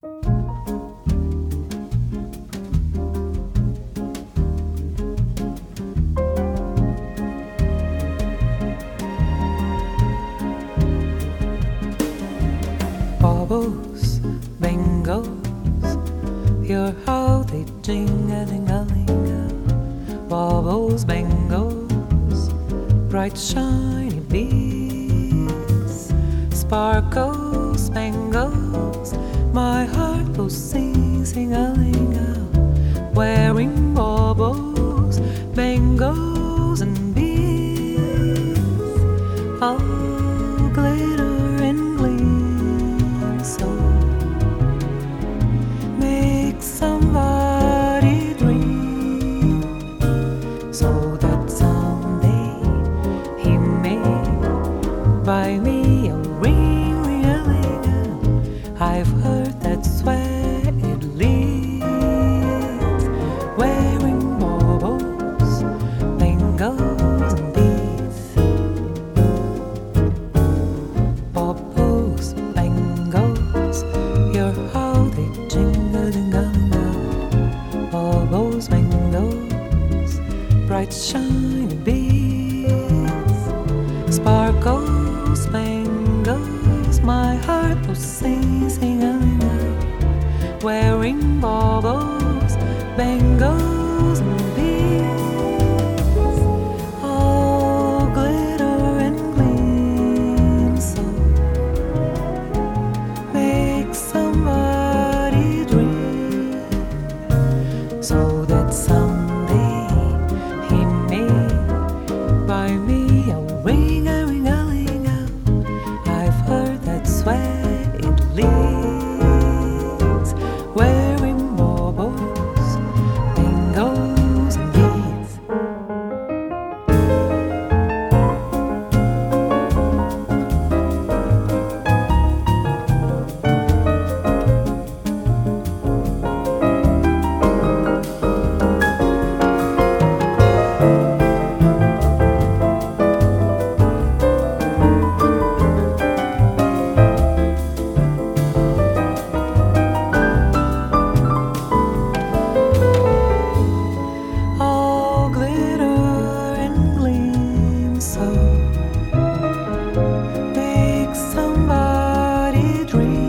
Baubles, bangles, hear how they jingle-a-ling-a-ling-a. Baubles, bangles, bright shiny beads, sparkles, spangles, my heart goes sing-a-ling-a. Wearing baubles, bangles and beads, all glitter and gleam, so make somebody dream, so that someday he may buy me a ring, ring-a-ling-a. I've heard that's where it leads. Wearing baubles, bangles and beads, baubles, bangles, hear how they jingle-a-ling-a. Baubles, bangles, bright shiny beads, sparkles, spangles, my heart will sing-a-ling-a. Wearing baubles, bangles and beads, all glitter and gleam, so make somebody dream, so that someday he may buy me a ring, a ring-a-ling-a. I've heard that's where it leads. Wearing baubles, bangles and beads. All glitter and gleam, so make somebody dream.